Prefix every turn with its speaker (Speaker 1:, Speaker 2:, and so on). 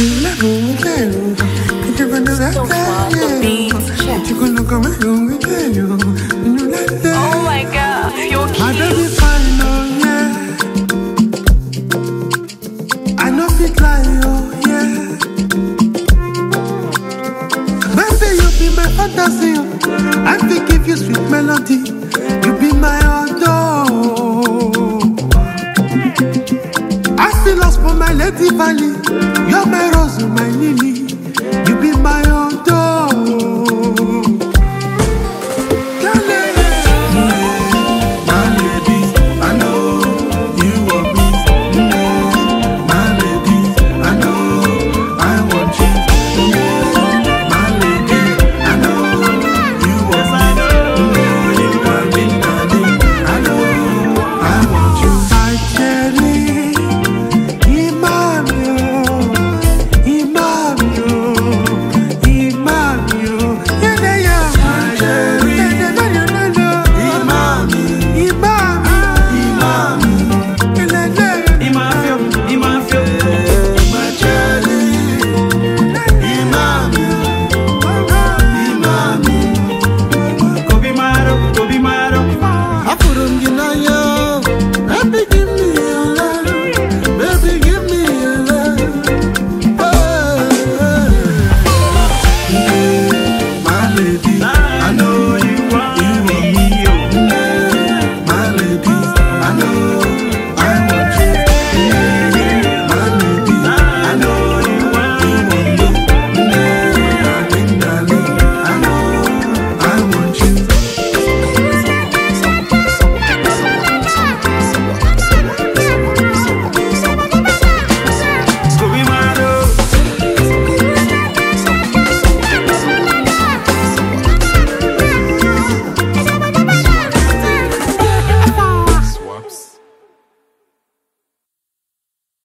Speaker 1: Oh my God, you're cute.
Speaker 2: My baby fine, oh yeah. I know fit lie, oh yeah. Baby, you be my fantasy, oh. I think give you sweet melody. You be my adore. I feel lost for my lady valley.